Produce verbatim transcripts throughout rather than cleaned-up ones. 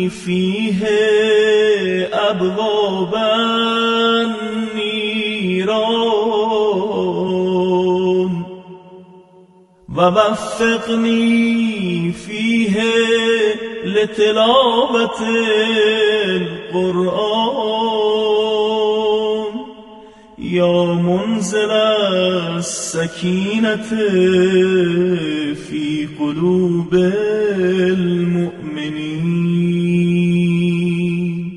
فيه أبوابا نيران ووفقني فيه لتلاوة القرآن يا منزل السكينة في قلوب المؤمنين.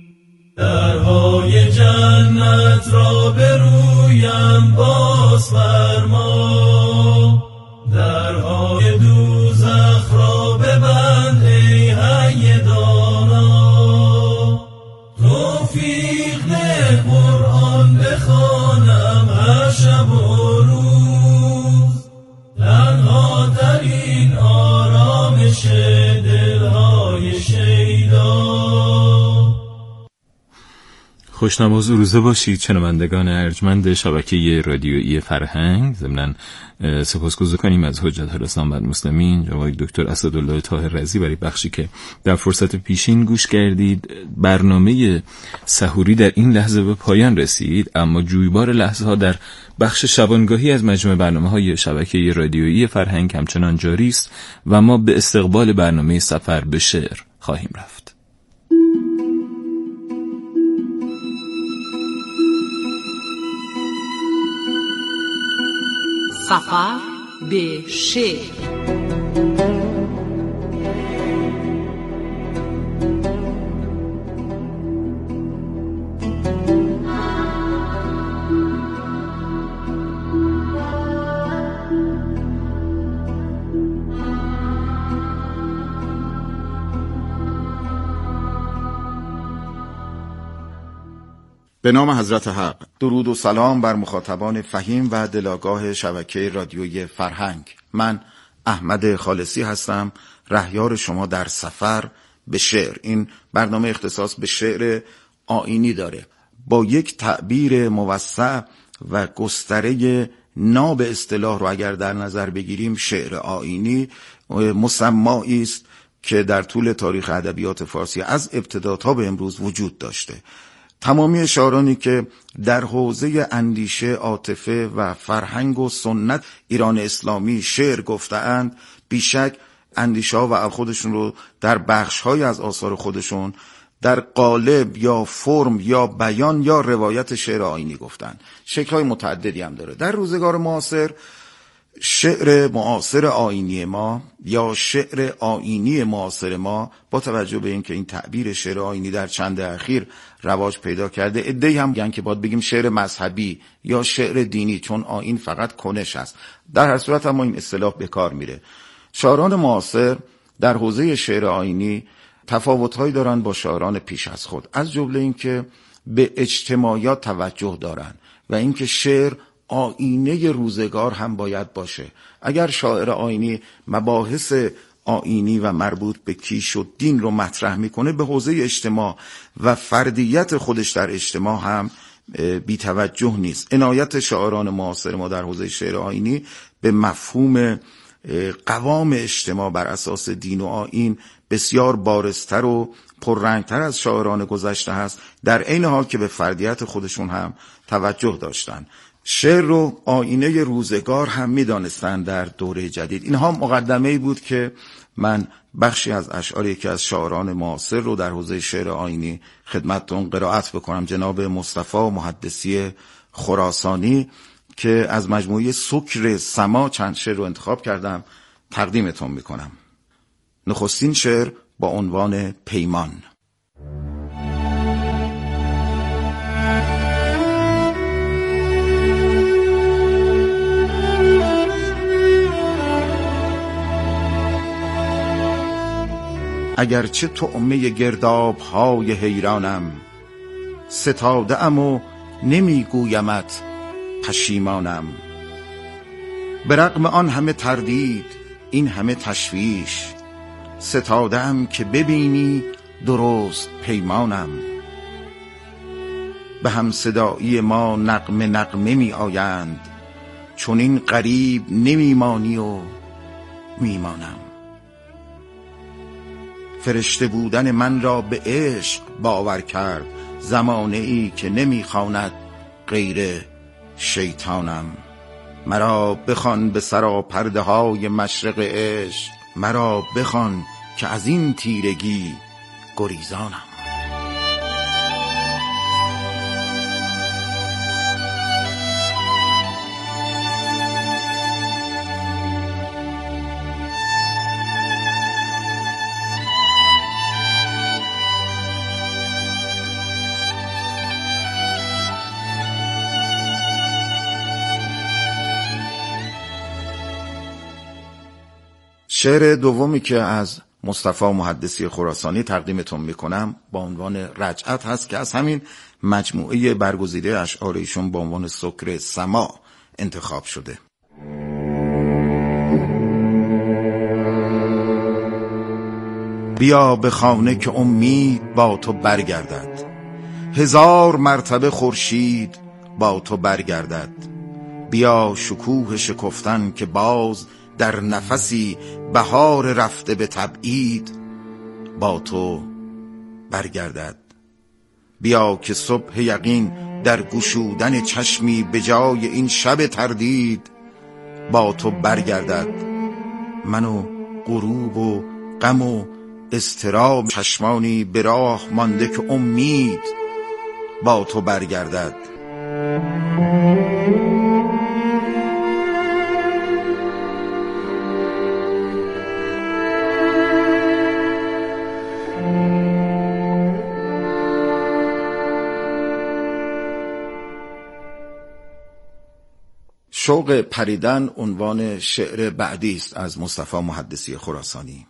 درهای جنت را به رویم باز فرما، درهای دوزخ را ببند ای حی دانا. توفیق ده قرآن بخوانم هر شب و روز، تنها در این آرامش دلهای شیدا. خوشنواز و روزه باشید شنوندگان ارجمند شبکه رادیویی فرهنگ. ضمناً سپاسگزار کنیم از حجت الاسلام و المسلمین جناب دکتر اسدالله طاهر رضی برای بخشی که در فرصت پیشین گوش کردید. برنامه سحوری در این لحظه به پایان رسید، اما جویبار لحظه ها در بخش شبانگاهی از مجموعه برنامه‌های شبکه رادیویی فرهنگ همچنان جاری است و ما به استقبال برنامه سفر به شعر خواهیم رفت. سفر به شعر. به نام حضرت حق. درود و سلام بر مخاطبان فهیم و دلاگاه شبکه رادیویی فرهنگ. من احمد خالصی هستم، رهیار شما در سفر به شعر. این برنامه اختصاص به شعر آیینی داره، با یک تعبیر موسع و گستره ناب اصطلاح رو اگر در نظر بگیریم، شعر آیینی مسمایی است که در طول تاریخ ادبیات فارسی از ابتدا تا به امروز وجود داشته. تمامی شاعرانی که در حوزه اندیشه، عاطفه و فرهنگ و سنت ایران اسلامی شعر گفته‌اند، بیشک اندیشه‌ها و خودشون رو در بخش‌های از آثار خودشون در قالب یا فرم یا بیان یا روایت شعر آیینی گفتن. شکل‌های متعددی هم داره. در روزگار معاصر شعر معاصر آیینی ما یا شعر آیینی معاصر ما، با توجه به اینکه این تعبیر شعر آیینی در چند اخیر رواج پیدا کرده، عده‌ای هم میگن که باید بگیم شعر مذهبی یا شعر دینی، چون آیین فقط کنش است. در هر صورت اما این اصطلاح به کار میره. شاعران معاصر در حوزه شعر آیینی تفاوت‌هایی دارن با شاعران پیش از خود، از جمله اینکه به اجتماعیات توجه دارن و اینکه شعر آینه روزگار هم باید باشه. اگر شاعر آیینی مباحث آیینی و مربوط به کیش و دین رو مطرح میکنه، به حوزه اجتماع و فردیت خودش در اجتماع هم بی توجه نیست. عنایت شاعران معاصر ما در حوزه شعر آیینی به مفهوم قوام اجتماع بر اساس دین و آیین بسیار بارزتر و پررنگتر از شاعران گذشته هست، در عین حال که به فردیت خودشون هم توجه داشتن. شعر رو آینه روزگار هم می‌دانستند در دوره جدید. اینها مقدمه‌ای بود که من بخشی از اشعار یکی از شاعران معاصر رو در حوزه شعر آیینی خدمتتون قرائت بکنم، جناب مصطفی محدثی خراسانی، که از مجموعه سکر سما چند شعر رو انتخاب کردم، تقدیمتون میکنم. نخستین شعر با عنوان پیمان. اگرچه طعمه گرداب های حیرانم، ستاده ام و نمی گویمت پشیمانم. به رغم آن همه تردید، این همه تشویش، ستاده ام که ببینی درست پیمانم. به هم صدایی ما نغمه نغمه می آیند، چون این غریب نمی مانی و می مانم. فرشته بودن من را به عشق باور کرد، زمانه ای که نمیخواند غیر شیطانم. مرا بخوان به سراپرده های مشرق عشق، مرا بخوان که از این تیرگی گریزانم. شعر دومی که از مصطفی محدثی خراسانی تقدیمتون میکنم با عنوان رجعت هست که از همین مجموعه برگزیده اشعار ایشون با عنوان سکر سما انتخاب شده. بیا به خانه که امید با تو برگردد، هزار مرتبه خورشید با تو برگردد. بیا شکوه شکفتن که باز در نفسی بهار رفته به تبعید با تو برگردد. بیا که صبح یقین در گشودن چشمی به جای این شب تردید با تو برگردد. من و غروب و غم و اضطراب چشمانی به راه مانده که امید با تو برگردد. شوق پریدن عنوان شعر بعدی است از مصطفی محدثی خراسانی.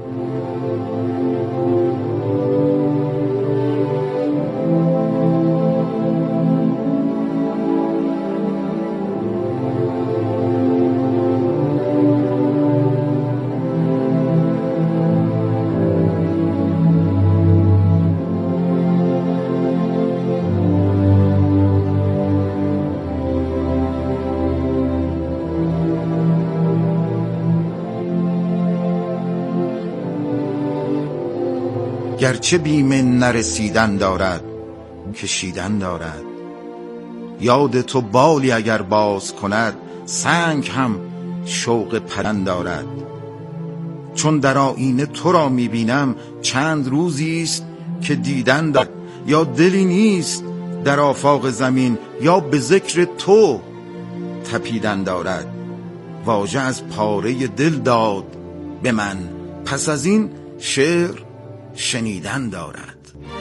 گرچه بیم نرسیدن دارد کشیدن دارد، یاد تو بالی اگر باز کند سنگ هم شوق پرن دارد. چون در آینه تو را میبینم چند روزی است که دیدن دارد، یا دلی نیست در آفاق زمین یا به ذکر تو تپیدن دارد. واژه از پاره دل داد به من، پس از این شعر شنیدن دارد.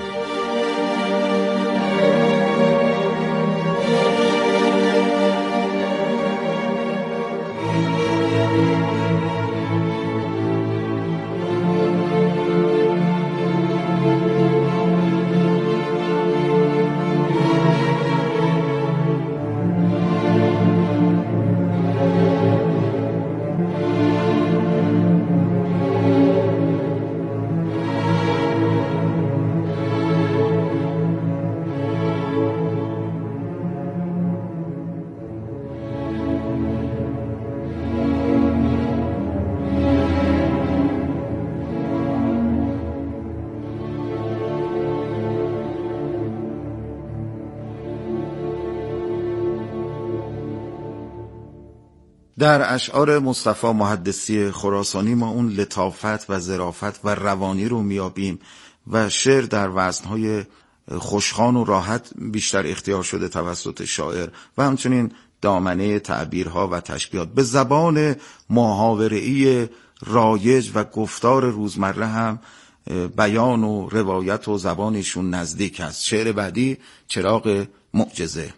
در اشعار مصطفی محدثی خراسانی ما اون لطافت و ظرافت و روانی رو میابیم و شعر در وزنهای خوشخوان و راحت بیشتر اختیار شده توسط شاعر و همچنین دامنه تعبیرها و تشبیهات به زبان محاوره‌ای رایج و گفتار روزمره هم بیان و روایت و زبانشون نزدیک است. شعر بعدی چراغ معجزه.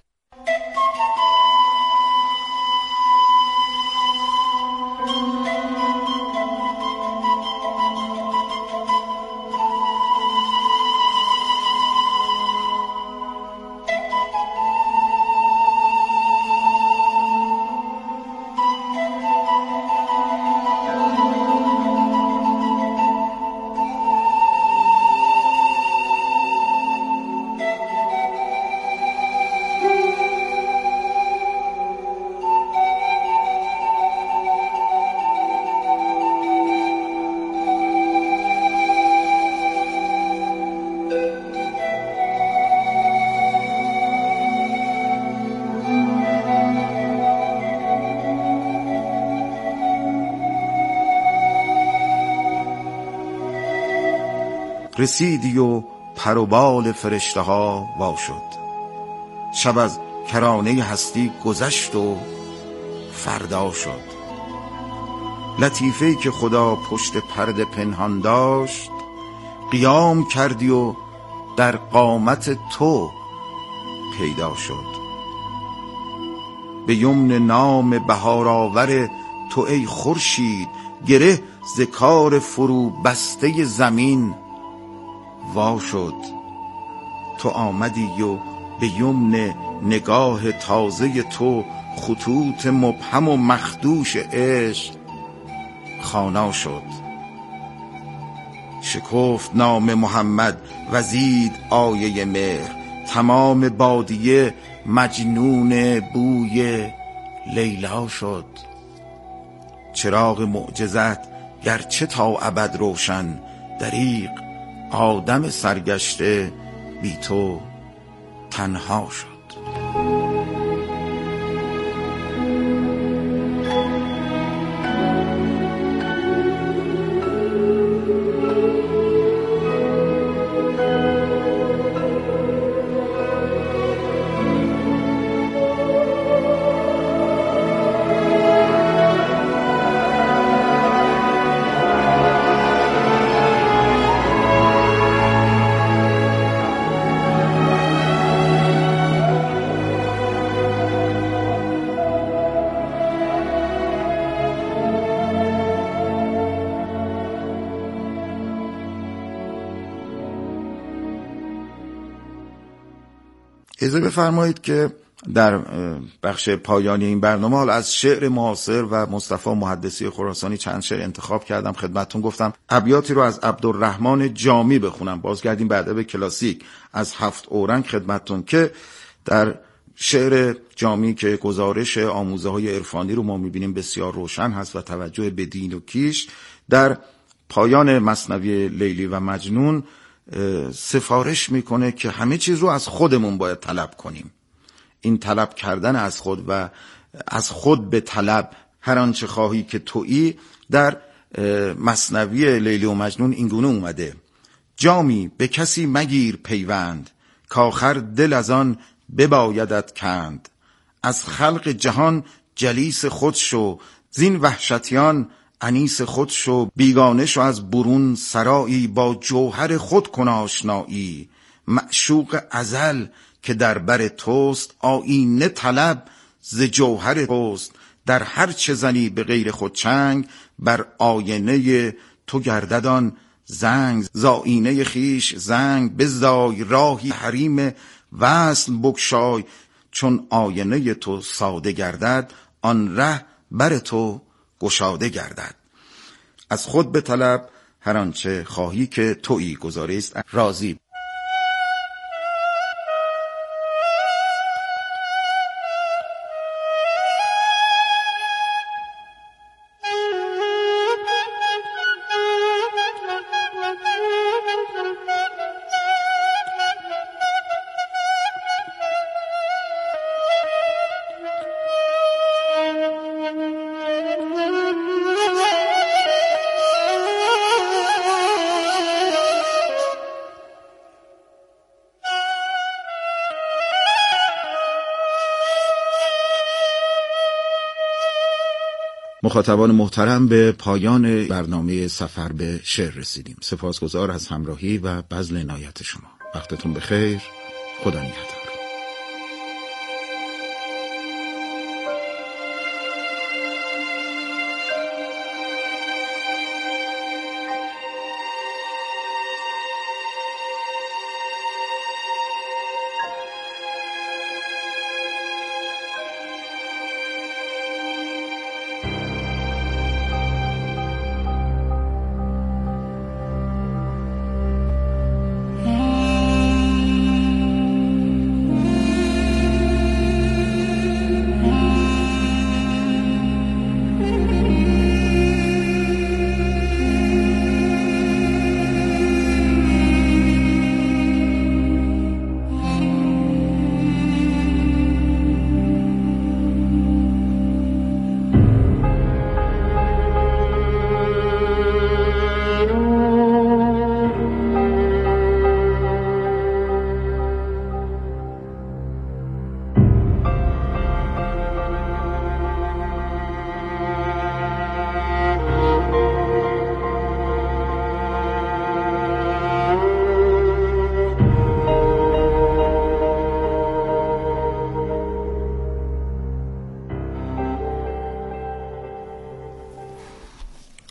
رسیدی و پر و بال فرشته ها وا شد. شب از کرانه هستی گذشت و فردا شد. لطیفه‌ای که خدا پشت پرده پنهان داشت، قیام کردی و در قامت تو پیدا شد. به یمن نام بهارآور تو ای خورشید، گره ز کار فرو بسته زمین وا شد. تو آمدی و به یمن نگاه تازه تو خطوط مبهم و مخدوش عشق خوانا شد. شکفت نام محمد وزید آیه مهر، تمام بادیه مجنون بوی لیلا شد. چراغ معجزت گرچه تا ابد روشن، دریغ آدم سرگشته بی تو تنها شد. اجازه بفرمایید که در بخش پایانی این برنامه حال از شعر معاصر و مصطفی محدثی خراسانی چند شعر انتخاب کردم. خدمتتون گفتم ابیاتی رو از عبدالرحمن جامی بخونم. بازگردیم به ادب کلاسیک از هفت اورنگ خدمتتون که در شعر جامی که گزارش آموزه های عرفانی رو ما میبینیم بسیار روشن هست و توجه به دین و کیش، در پایان مثنوی لیلی و مجنون سفارش میکنه که همه چیز رو از خودمون باید طلب کنیم. این طلب کردن از خود و از خود به طلب هر آنچه خواهی که تویی در مثنوی لیلی و مجنون اینگونه اومده: جامی به کسی مگیر پیوند، کاخر دل از آن ببایدت کند. از خلق جهان جلیس خود شو، زین وحشتیان انیس خود شو. بیگانه شو از برون سرایی، با جوهر خود کن آشنایی. معشوق ازل که در بر توست، آینه طلب ز جوهر توست. در هر چه زنی به غیر خود چنگ، بر آینه تو گرددان زنگ. ز آینه خیش زنگ بزدای، راهی حریم وصل بگشای. چون آینه تو ساده گردد، آن ره بر تو گشاده گردد. از خود به طلب هر آنچه خواهی که تویی. گزاره است رازی. مخاطبان محترم، به پایان برنامه سفر به شعر رسیدیم. سپاسگزار از همراهی و بذل عنایت شما. وقتتون بخیر. خدا نگهدار.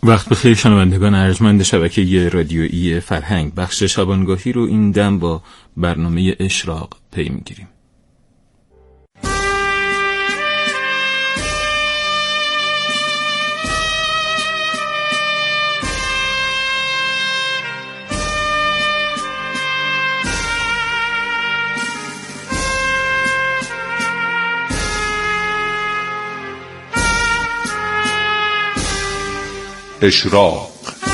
وقت بخیر شنوندگان ارجمند شبکه رادیویی فرهنگ. بخش شبانگاهی رو این دم با برنامه اشراق پی میگیریم. اشراق.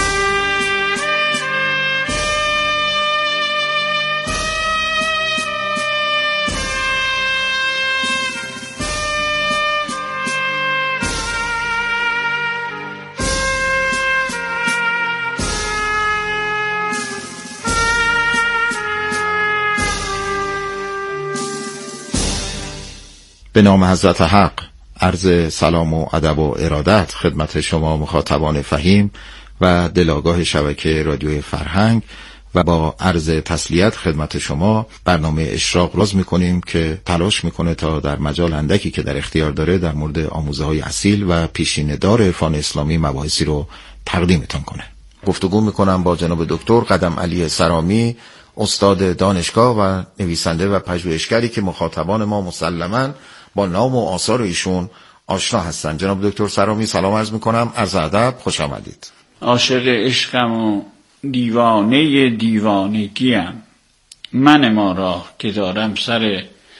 به نام حضرت حق عرض سلام و ادب و ارادت خدمت شما مخاطبان فهیم و دلاگاه شبکه رادیوی فرهنگ و با عرض تسلیت خدمت شما برنامه اشراق راز میکنیم که تلاش میکنه تا در مجال اندکی که در اختیار داره در مورد آموزه های اصیل و پیشین دار عرفان اسلامی مباحثی رو تقدیمتون کنه. گفتگو میکنم با جناب دکتر قدم علی سرامی، استاد دانشگاه و نویسنده و پژوهشگری که مخاطبان ما مسلماً با نام و آثار ایشون آشنا هستند. جناب دکتر سرامی سلام عرض میکنم، عرض ادب، خوش آمدید. عاشق عشقم و دیوانه دیوانگیم، من ما را که دارم سر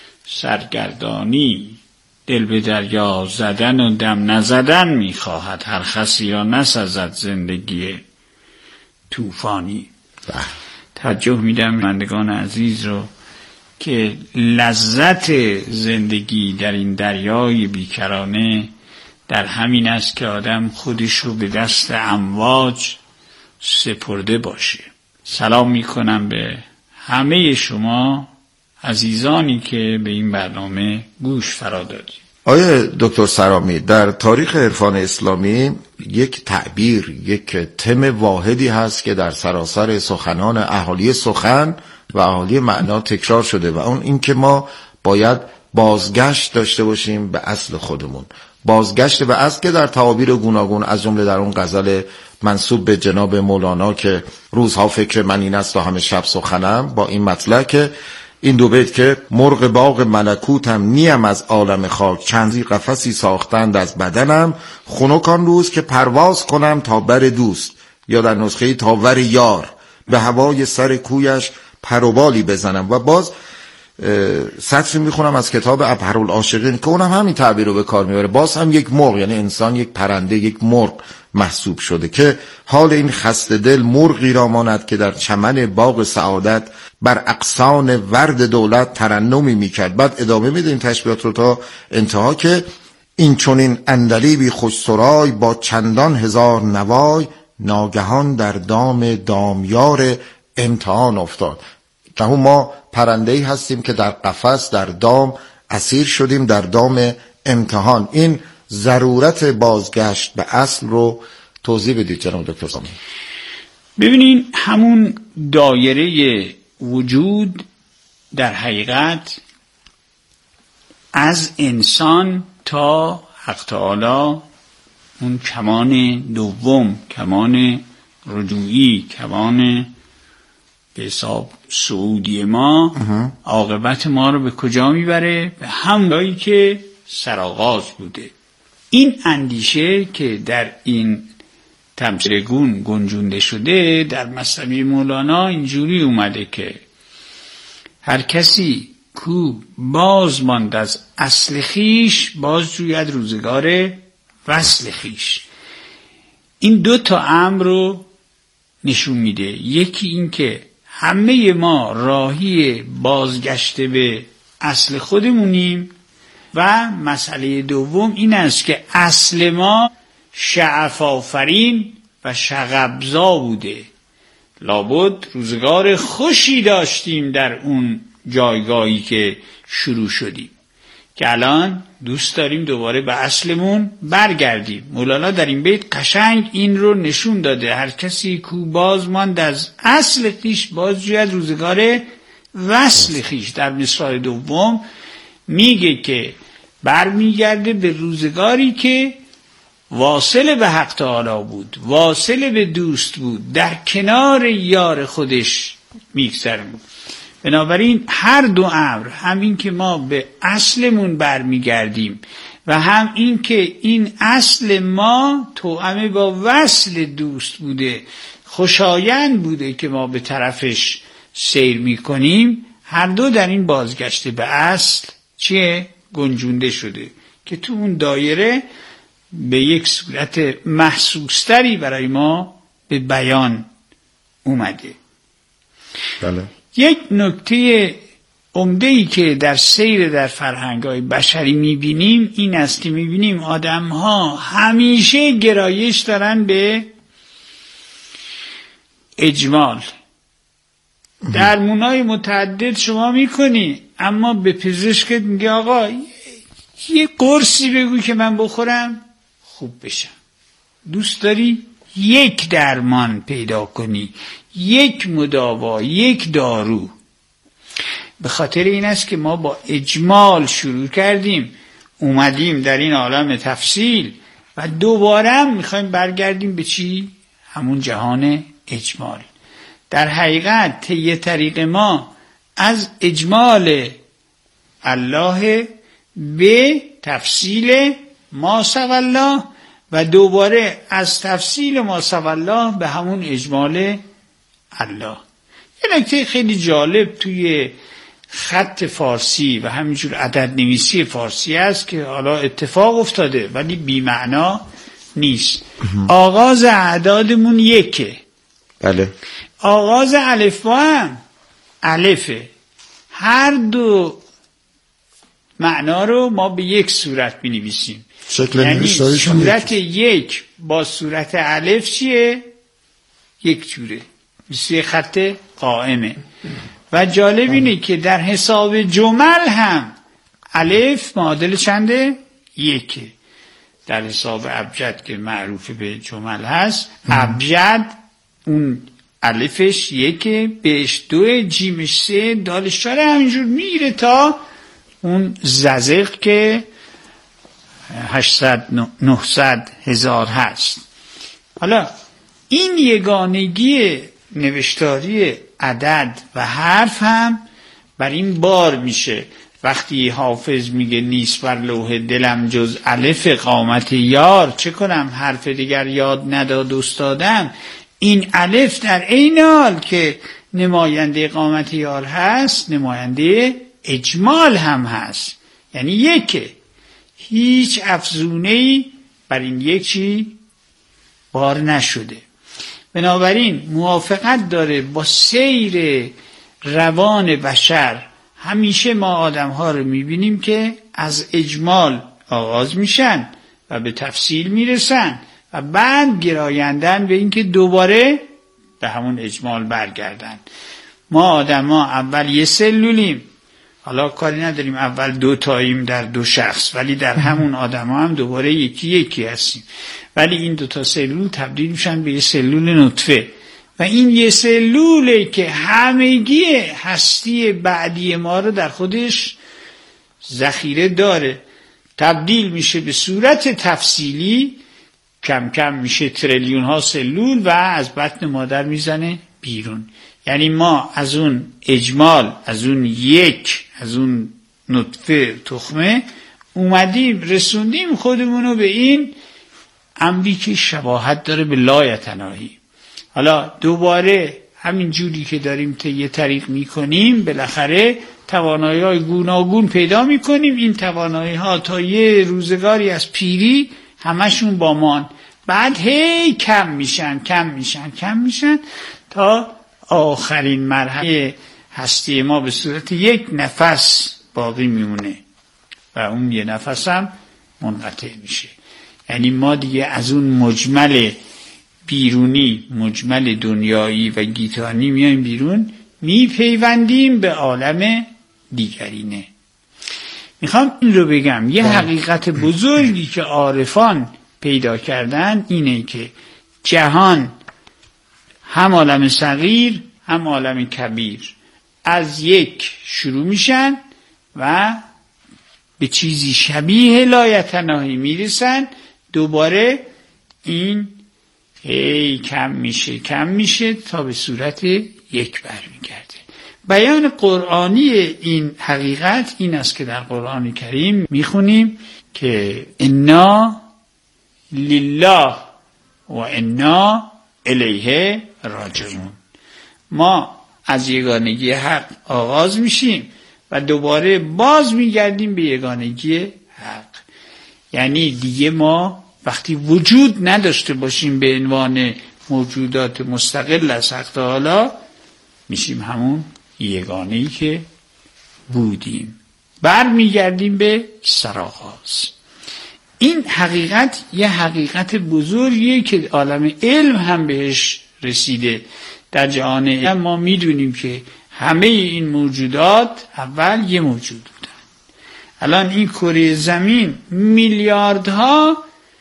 سرگردانی، دل به دریا زدن و دم نزدن میخواهد، هر خسی را نسزد زندگی طوفانی. توجه میدم بندگان عزیز رو که لذت زندگی در این دریای بیکرانه در همین است که آدم خودش رو به دست امواج سپرده باشه. سلام میکنم به همه شما عزیزانی که به این برنامه گوش فرا دادید. آیه دکتر سرامی، در تاریخ عرفان اسلامی یک تعبیر، یک تم واحدی هست که در سراسر سخنان اهالی سخن و اهالی معنا تکرار شده و اون این که ما باید بازگشت داشته باشیم به اصل خودمون. بازگشت به اصل که در تعابیر گوناگون از جمله در اون غزل منسوب به جناب مولانا که روزها فکر من این است و همه شب سخنم، با این مطلب که این دو بیت که مرغ باغ ملکوتم نیم از عالم خاک، چندی قفسی ساختند از بدنم، خنک آن روز که پرواز کنم تا بر دوست، یا در نسخه تا ور یار، به هوای سر کویش پروبالی بزنم. و باز سطری میخونم از کتاب ابهرالعاشقین که اونم همین تعبیر رو به کار میبره. باز هم یک مرغ، یعنی انسان یک پرنده، یک مرغ محسوب شده که حال این خسته دل مرغی را ماند که در چمن باغ سعادت بر اقصان ورد دولت ترنمی میکرد. بعد ادامه میده این تشبیهات رو تا انتها که این چنین اندلیبی خوش سرای با چندان هزار نوای، ناگهان در دام دامیار امتحان افتاد. که ما پرنده‌ای هستیم که در قفس، در دام اسیر شدیم، در دام امتحان. این ضرورت بازگشت به اصل رو توضیح بدید جناب دکتر سرامی. ببینین همون دایره وجود در حقیقت از انسان تا حق تعالی، اون کمان دوم، کمان رجوعی، کمان به حساب سعودی ما، عاقبت ما رو به کجا میبره؟ به همون جایی که سرآغاز بوده. این اندیشه که در این تمثیلگون گنجونده شده در مثنوی مولانا اینجوری اومده که هر کسی کو باز ماند از اصل خیش، باز جوید روزگار وصل خیش. این دو تا امر رو نشون میده. یکی این که همه ما راهی بازگشت به اصل خودمونیم و مسئله دوم این است که اصل ما شعف آفرین و شغبزا بوده. لابد روزگار خوشی داشتیم در اون جایگاهی که شروع شدیم که الان دوست داریم دوباره به اصلمون برگردیم. مولانا در این بیت قشنگ این رو نشون داده. هر کسی کو باز ماند از اصل خیش، باز جوید روزگار وصل خیش. در مصرع دوم میگه که برمیگرده به روزگاری که واصل به حق تعالی بود، واصل به دوست بود، در کنار یار خودش میگذرم. بنابراین هر دو امر، هم این که ما به اصلمون برمیگردیم و هم این که این اصل ما توأم با وصل دوست بوده، خوشایند بوده که ما به طرفش سیر میکنیم، هر دو در این بازگشت به اصل چیه؟ گنجونده شده که تو اون دایره به یک صورت محسوستری برای ما به بیان اومده. بله. یک نکته عمده‌ای که در سیر در فرهنگ‌های بشری می‌بینیم این است که می‌بینیم آدم‌ها همیشه گرایش دارن به اجمال. درمونای متعدد شما می‌کنی، اما به پزشکت میگه آقا یه قرصی بگو که من بخورم خوب بشم. دوست داری یک درمان پیدا کنی، یک مداوا، یک دارو. به خاطر این است که ما با اجمال شروع کردیم، اومدیم در این عالم تفصیل و دوباره هم میخوایم برگردیم به چی؟ همون جهان اجمال. در حقیقت طی طریق ما از اجمال الله به تفصیل ما سوی الله و دوباره از تفصیل ما سوی الله به همون اجمال الله. یه نکته خیلی جالب توی خط فارسی و همینجور عدد نویسی فارسی است که حالا اتفاق افتاده ولی بی معنا نیست. آغاز اعدادمون یکه. بله. آغاز الفبا هم الفه. هر دو معنا رو ما به یک صورت می نویسیم. شکل یعنی نوشتاریشون صورت یک با صورت الف چیه؟ یک جوره، مثل خط قائمه. و جالب اینه که در حساب جمل هم الف معادل چنده؟ یکه. در حساب ابجد که معروف به جمل هست، ابجد اون الفش یکه، بهش دو، جیمش سه، دالش چاره، همینجور میره تا اون ززق که هشتصد نهصد هزار هست. حالا این یگانگی نوشتاری عدد و حرف هم بر این بار میشه. وقتی حافظ میگه نیست بر لوح دلم جز الف قامت یار، چه کنم حرف دیگر یاد نداد استادم. این الف در عین حال که نماینده قامت یار هست، نماینده اجمال هم هست. یعنی یکه، هیچ افزونه‌ای بر این یکی بار نشده. بنابراین موافقت داره با سیر روان بشر. همیشه ما آدم ها رو میبینیم که از اجمال آغاز میشن و به تفصیل میرسن و بعد گرایندن به اینکه دوباره به همون اجمال برگردن. ما آدم ها اول یه سلولیم، حالا کاری نداریم اول دو تاییم در دو شخص، ولی در همون آدم ها هم دوباره یکی یکی هستیم. ولی این دو تا سلول تبدیل میشن به یه سلول نطفه و این یه سلوله که همگی هستی بعدی ما رو در خودش ذخیره داره. تبدیل میشه به صورت تفصیلی، کم کم میشه تریلیون ها سلول و از بطن مادر میزنه بیرون. یعنی ما از اون اجمال، از اون یک، از اون نطفه تخمه اومدیم رسوندیم خودمونو به این امری که شباهت داره به لایتناهی. حالا دوباره همین جوری که داریم طی طریق میکنیم بالاخره توانایی های گوناگون پیدا میکنیم. این توانایی ها تا یه روزگاری از پیری همشون با مان، بعد هی کم میشن کم میشن کم میشن تا آخرین مرحله هستی ما به صورت یک نفس باقی میمونه و اون یه نفس هم منقطع میشه. یعنی ما دیگه از اون مجمل بیرونی، مجمل دنیایی و گیتانی میایم بیرون، میپیوندیم به عالم دیگرینه. میخوام این رو بگم، یه حقیقت بزرگی که عارفان پیدا کردن اینه که جهان هم عالم صغیر هم عالم کبیر از یک شروع میشن و به چیزی شبیه لایتناهی میرسن، دوباره این هی کم میشه کم میشه تا به صورت یک برمیگرده. بیان قرآنی این حقیقت این است که در قرآن کریم میخونیم که انا لله و انا الیه راجعون. ما از یگانگی حق آغاز میشیم و دوباره باز میگردیم به یگانگی حق. یعنی دیگه ما وقتی وجود نداشته باشیم به عنوان موجودات مستقل از حق تعالی، میشیم همون یگانه‌ای که بودیم، بر میگردیم به سرآغاز. این حقیقت یه حقیقت بزرگیه که عالم علم هم بهش رسیده. در جهان علم ما میدونیم که همه این موجودات اول یه موجود بودن. الان این کره زمین میلیاردها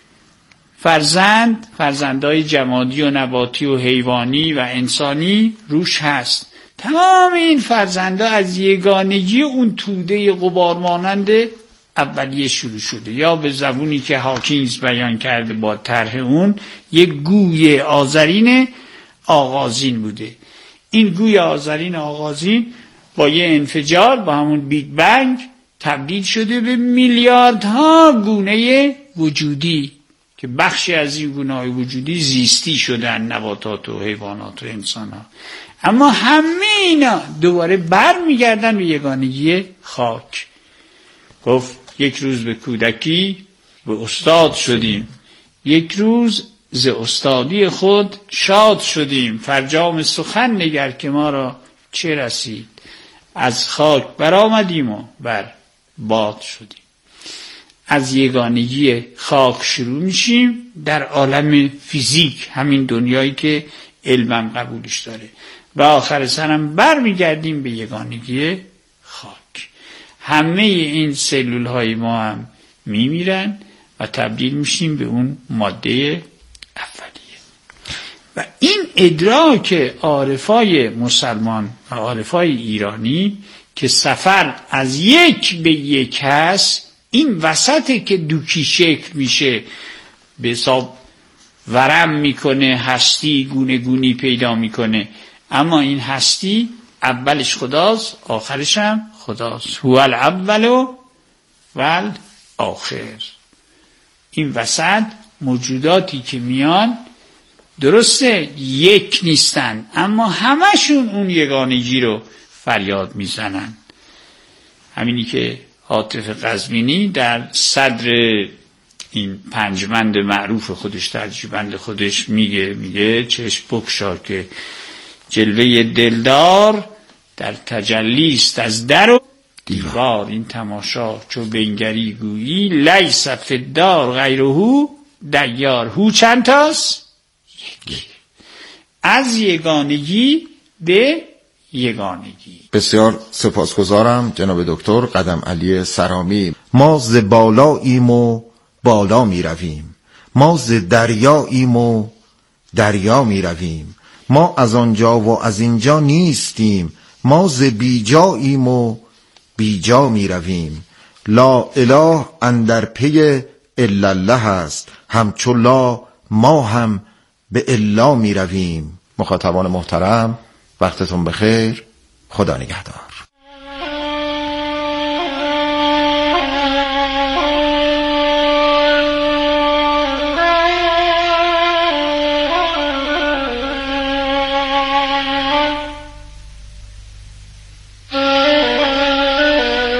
فرزند فرزندای جمادی و نباتی و حیوانی و انسانی روش هست. تمام این فرزندا از یگانگی اون توده غبار مانند اولیه شروع شده، یا به زبونی که هاکینز بیان کرده با طرح اون یک گوی آذرین آغازین بوده. این گوی آذرین آغازین با یه انفجار با همون بیگ بنگ تبدیل شده به میلیاردها گونه وجودی که بخشی از این گونه‌های وجودی زیستی شدن، نباتات و حیوانات و انسان ها. اما همه اینا دوباره بر میگردن به یگانگی خاک. گفت یک روز به کودکی به استاد شدیم، یک روز ز استادی خود شاد شدیم. فرجام سخن نگر که ما را چه رسید، از خاک برآمدیم و بر باد شدیم. از یگانگی خاک شروع میشیم در عالم فیزیک، همین دنیایی که علمم قبولش داره، و آخر سرم بر میگردیم به یگانگی خاک. همه این سلول های ما هم میمیرن و تبدیل میشیم به اون ماده اولیه. و این ادراک عارفای مسلمان و عارفای ایرانی که سفر از یک به یک هست، این وسطه که دوکی شکل میشه، به حساب ورم میکنه، هستی گونه گونی پیدا میکنه. اما این هستی اولش خداست، آخرش هم خداست. هو الاول و الاخر. این وسط موجوداتی که میان درسته یک نیستن، اما همشون اون یگانگی رو فریاد میزنن. همینی که عاطف قزوینی در صدر این پنجبند معروف خودش، ترجیبند خودش میگه میگه چشم بگشا که جلوه دلدار در تجلیست از در و دیوار. این تماشا چو بنگری گویی لیس فی الدار غیره دیار. هو چند تاست؟ یکی. از یگانگی به یگانگی. بسیار سپاسگزارم جناب دکتر قدم علی سرامی. ما ز بالاییم و بالا می رویم، ما ز دریاییم و دریا می رویم، ما از آنجا و از اینجا نیستیم، ما ز بیجاییم و بیجا می رویم. لا اله اندر پی الا الله است، همچو لا ما هم به الا می رویم. مخاطبان محترم، وقتتون بخیر. خدا نگهدار.